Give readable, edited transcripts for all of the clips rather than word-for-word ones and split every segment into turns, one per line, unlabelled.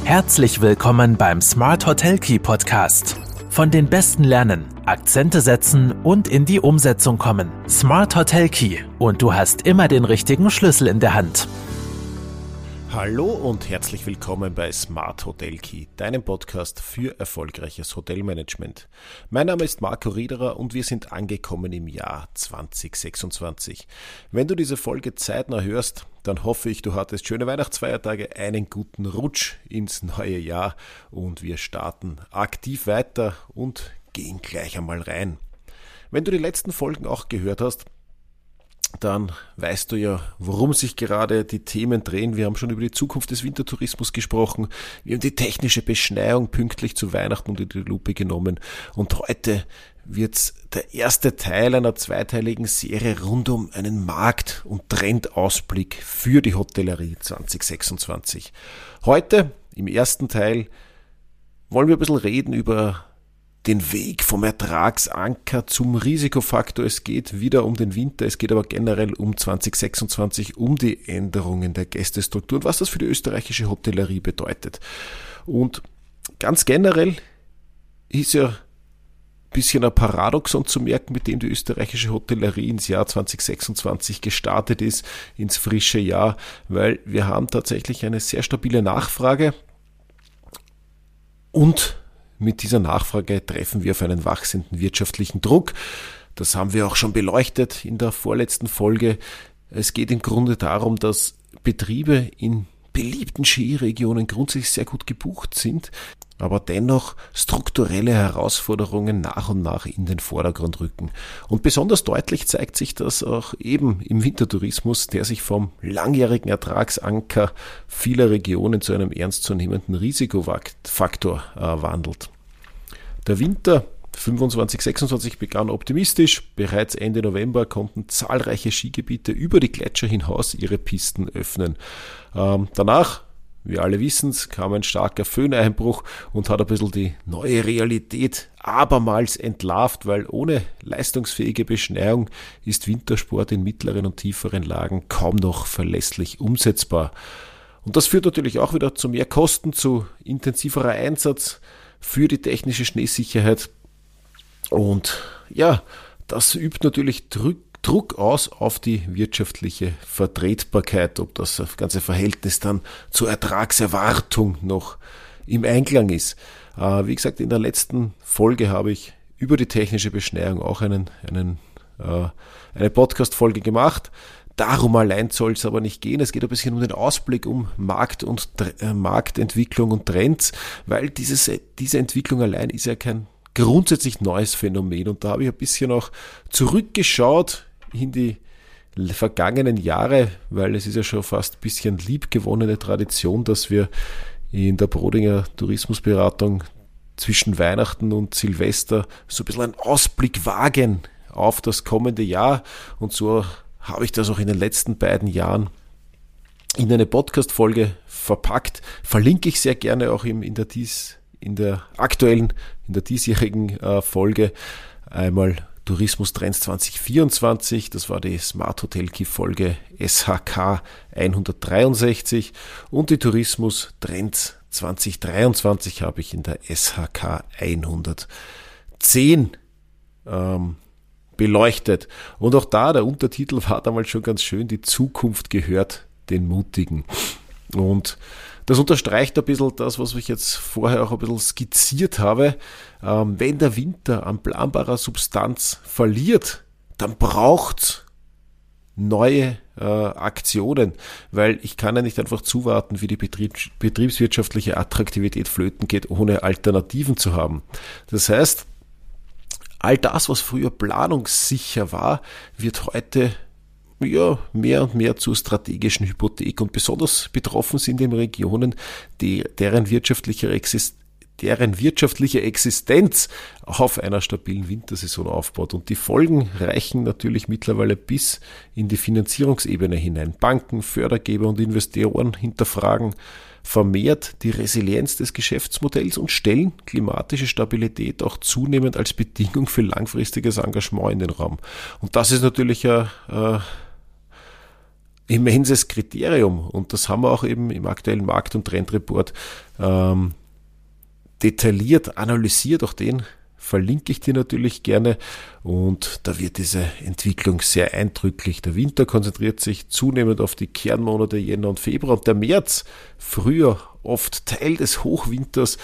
Herzlich willkommen beim Smart Hotel Key Podcast. Von den Besten lernen, Akzente setzen und in die Umsetzung kommen. Smart Hotel Key und du hast immer den richtigen Schlüssel in der Hand.
Hallo und herzlich willkommen bei Smart Hotel Key, deinem Podcast für erfolgreiches Hotelmanagement. Mein Name ist Marco Riederer und wir sind angekommen im Jahr 2026. Wenn du diese Folge zeitnah hörst, dann hoffe ich, du hattest schöne Weihnachtsfeiertage, einen guten Rutsch ins neue Jahr und wir starten aktiv weiter und gehen gleich einmal rein. Wenn du die letzten Folgen auch gehört hast, dann weißt du ja, worum sich gerade die Themen drehen. Wir haben schon über die Zukunft des Wintertourismus gesprochen. Wir haben die technische Beschneiung pünktlich zu Weihnachten unter die Lupe genommen. Und heute wird's der erste Teil einer zweiteiligen Serie rund um einen Markt- und Trendausblick für die Hotellerie 2026. Heute, im ersten Teil, wollen wir ein bisschen reden über den Weg vom Ertragsanker zum Risikofaktor. Es geht wieder um den Winter, es geht aber generell um 2026, um die Änderungen der Gästestruktur und was das für die österreichische Hotellerie bedeutet. Und ganz generell ist ja ein bisschen ein Paradoxon zu merken, mit dem die österreichische Hotellerie ins Jahr 2026 gestartet ist, ins frische Jahr, weil wir haben tatsächlich eine sehr stabile Nachfrage und mit dieser Nachfrage treffen wir auf einen wachsenden wirtschaftlichen Druck. Das haben wir auch schon beleuchtet in der vorletzten Folge. Es geht im Grunde darum, dass Betriebe in beliebten Skiregionen grundsätzlich sehr gut gebucht sind, aber dennoch strukturelle Herausforderungen nach und nach in den Vordergrund rücken. Und besonders deutlich zeigt sich das auch eben im Wintertourismus, der sich vom langjährigen Ertragsanker vieler Regionen zu einem ernstzunehmenden Risikofaktor wandelt. Der Winter 25-26 begann optimistisch. Bereits Ende November konnten zahlreiche Skigebiete über die Gletscher hinaus ihre Pisten öffnen. Danach, wir alle wissen es, kam ein starker Föhneinbruch und hat ein bisschen die neue Realität abermals entlarvt, weil ohne leistungsfähige Beschneiung ist Wintersport in mittleren und tieferen Lagen kaum noch verlässlich umsetzbar. Und das führt natürlich auch wieder zu mehr Kosten, zu intensiverer Einsatz für die technische Schneesicherheit. Und ja, das übt natürlich Druck aus auf die wirtschaftliche Vertretbarkeit, ob das ganze Verhältnis dann zur Ertragserwartung noch im Einklang ist. Wie gesagt, in der letzten Folge habe ich über die technische Beschneiung auch eine Podcast-Folge gemacht. Darum allein soll es aber nicht gehen. Es geht ein bisschen um den Ausblick, um Marktentwicklung und Trends, weil diese Entwicklung allein ist ja kein grundsätzlich neues Phänomen. Und da habe ich ein bisschen auch zurückgeschaut in die vergangenen Jahre, weil es ist ja schon fast ein bisschen liebgewonnene Tradition, dass wir in der Brodinger Tourismusberatung zwischen Weihnachten und Silvester so ein bisschen einen Ausblick wagen auf das kommende Jahr. Und so habe ich das auch in den letzten beiden Jahren in eine Podcast-Folge verpackt. Verlinke ich sehr gerne auch in der diesjährigen Folge einmal Tourismus Trends 2024. Das war die Smart Hotel Key Folge SHK 163 und die Tourismus Trends 2023 habe ich in der SHK 110 beleuchtet. Und auch da, der Untertitel war damals schon ganz schön, die Zukunft gehört den Mutigen. Und das unterstreicht ein bisschen das, was ich jetzt vorher auch ein bisschen skizziert habe. Wenn der Winter an planbarer Substanz verliert, dann braucht's neue Aktionen, weil ich kann ja nicht einfach zuwarten, wie die betriebswirtschaftliche Attraktivität flöten geht, ohne Alternativen zu haben. Das heißt, all das, was früher planungssicher war, wird heute mehr und mehr zur strategischen Hypothek und besonders betroffen sind eben Regionen, deren wirtschaftliche Existenz auf einer stabilen Wintersaison aufbaut. Und die Folgen reichen natürlich mittlerweile bis in die Finanzierungsebene hinein. Banken, Fördergeber und Investoren hinterfragen vermehrt die Resilienz des Geschäftsmodells und stellen klimatische Stabilität auch zunehmend als Bedingung für langfristiges Engagement in den Raum. Und das ist natürlich immenses Kriterium und das haben wir auch eben im aktuellen Markt- und Trendreport detailliert analysiert. Auch den verlinke ich dir natürlich gerne und da wird diese Entwicklung sehr eindrücklich. Der Winter konzentriert sich zunehmend auf die Kernmonate Jänner und Februar und der März, früher oft Teil des Hochwinters,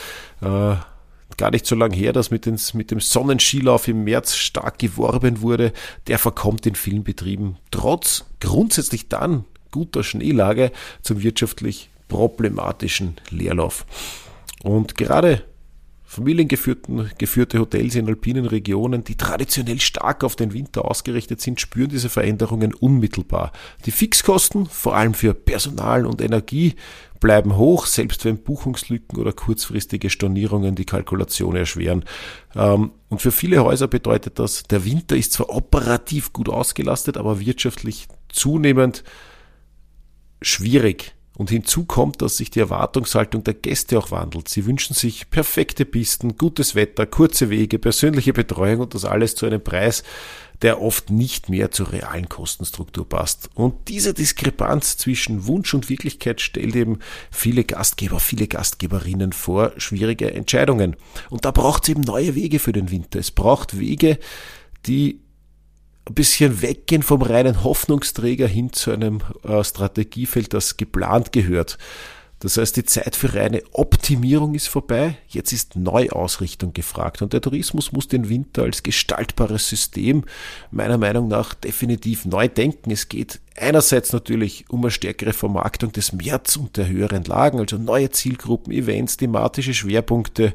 gar nicht so lange her, dass mit dem Sonnenskilauf im März stark geworben wurde, der verkommt in vielen Betrieben trotz grundsätzlich dann guter Schneelage zum wirtschaftlich problematischen Leerlauf. Und gerade familiengeführte Hotels in alpinen Regionen, die traditionell stark auf den Winter ausgerichtet sind, spüren diese Veränderungen unmittelbar. Die Fixkosten, vor allem für Personal und Energie, bleiben hoch, selbst wenn Buchungslücken oder kurzfristige Stornierungen die Kalkulation erschweren. Und für viele Häuser bedeutet das, der Winter ist zwar operativ gut ausgelastet, aber wirtschaftlich zunehmend schwierig. Und hinzu kommt, dass sich die Erwartungshaltung der Gäste auch wandelt. Sie wünschen sich perfekte Pisten, gutes Wetter, kurze Wege, persönliche Betreuung und das alles zu einem Preis, der oft nicht mehr zur realen Kostenstruktur passt. Und diese Diskrepanz zwischen Wunsch und Wirklichkeit stellt eben viele Gastgeber, viele Gastgeberinnen vor schwierige Entscheidungen. Und da braucht es eben neue Wege für den Winter. Es braucht Wege, die ein bisschen weggehen vom reinen Hoffnungsträger hin zu einem Strategiefeld, das geplant gehört. Das heißt, die Zeit für reine Optimierung ist vorbei, jetzt ist Neuausrichtung gefragt und der Tourismus muss den Winter als gestaltbares System meiner Meinung nach definitiv neu denken. Es geht einerseits natürlich um eine stärkere Vermarktung des März und der höheren Lagen, also neue Zielgruppen, Events, thematische Schwerpunkte.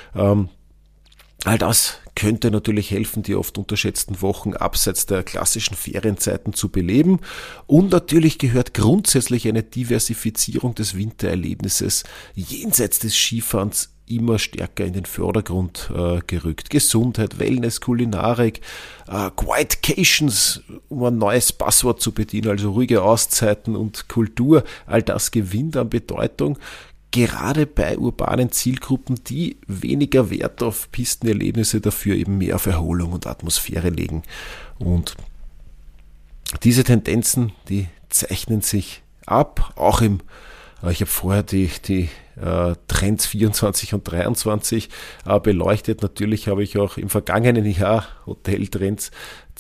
All das könnte natürlich helfen, die oft unterschätzten Wochen abseits der klassischen Ferienzeiten zu beleben. Und natürlich gehört grundsätzlich eine Diversifizierung des Wintererlebnisses jenseits des Skifahrens immer stärker in den Vordergrund gerückt. Gesundheit, Wellness, Kulinarik, Quietcations, um ein neues Passwort zu bedienen, also ruhige Auszeiten und Kultur, all das gewinnt an Bedeutung. Gerade bei urbanen Zielgruppen, die weniger Wert auf Pistenerlebnisse, dafür eben mehr auf Erholung und Atmosphäre legen. Und diese Tendenzen, die zeichnen sich ab, auch ich habe vorher die Trends 24 und 23 beleuchtet. Natürlich habe ich auch im vergangenen Jahr Hoteltrends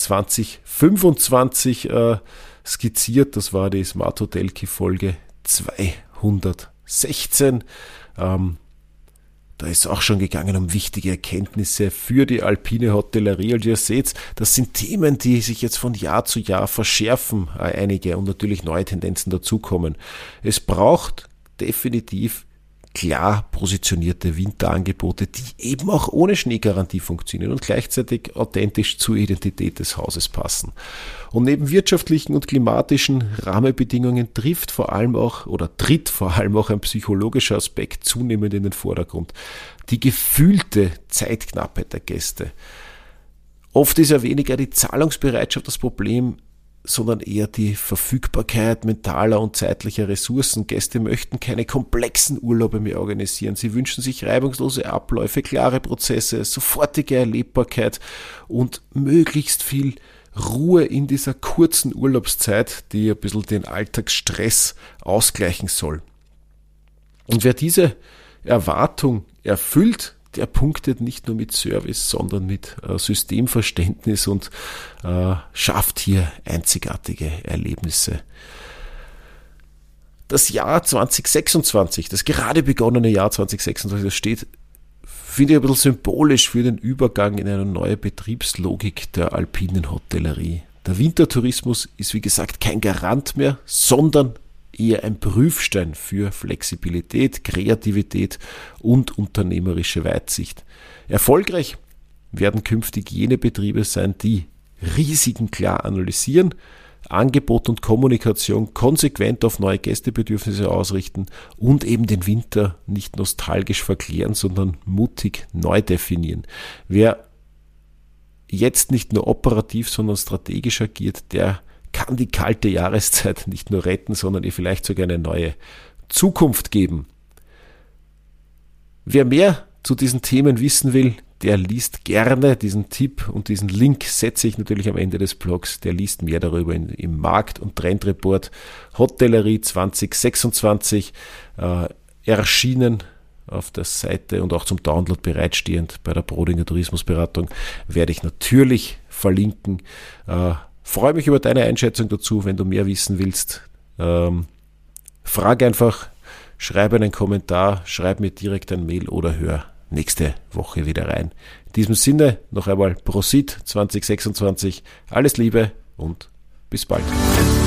2025 skizziert. Das war die Smart Hotel Key Folge 216. Da ist auch schon gegangen um wichtige Erkenntnisse für die alpine Hotellerie. Also ihr seht, das sind Themen, die sich jetzt von Jahr zu Jahr verschärfen, einige, und natürlich neue Tendenzen dazukommen. Es braucht definitiv klar positionierte Winterangebote, die eben auch ohne Schneegarantie funktionieren und gleichzeitig authentisch zur Identität des Hauses passen. Und neben wirtschaftlichen und klimatischen Rahmenbedingungen tritt vor allem auch ein psychologischer Aspekt zunehmend in den Vordergrund. Die gefühlte Zeitknappheit der Gäste. Oft ist ja weniger die Zahlungsbereitschaft das Problem, sondern eher die Verfügbarkeit mentaler und zeitlicher Ressourcen. Gäste möchten keine komplexen Urlaube mehr organisieren. Sie wünschen sich reibungslose Abläufe, klare Prozesse, sofortige Erlebbarkeit und möglichst viel Ruhe in dieser kurzen Urlaubszeit, die ein bisschen den Alltagsstress ausgleichen soll. Und wer diese Erwartung erfüllt, der punktet nicht nur mit Service, sondern mit Systemverständnis und schafft hier einzigartige Erlebnisse. Das Jahr 2026, das gerade begonnene Jahr 2026, das steht, finde ich, ein bisschen symbolisch für den Übergang in eine neue Betriebslogik der alpinen Hotellerie. Der Wintertourismus ist, wie gesagt, kein Garant mehr, sondern eher ein Prüfstein für Flexibilität, Kreativität und unternehmerische Weitsicht. Erfolgreich werden künftig jene Betriebe sein, die Risiken klar analysieren, Angebot und Kommunikation konsequent auf neue Gästebedürfnisse ausrichten und eben den Winter nicht nostalgisch verklären, sondern mutig neu definieren. Wer jetzt nicht nur operativ, sondern strategisch agiert, der kann die kalte Jahreszeit nicht nur retten, sondern ihr vielleicht sogar eine neue Zukunft geben. Wer mehr zu diesen Themen wissen will, der liest gerne diesen Tipp und diesen Link setze ich natürlich am Ende des Blogs. Der liest mehr darüber im Markt- und Trendreport Hotellerie 2026, erschienen auf der Seite und auch zum Download bereitstehend bei der Brodinger Tourismusberatung, werde ich natürlich verlinken. Freue mich über deine Einschätzung dazu, wenn du mehr wissen willst. Frag einfach, schreib einen Kommentar, schreib mir direkt ein Mail oder hör nächste Woche wieder rein. In diesem Sinne noch einmal Prosit 2026, alles Liebe und bis bald.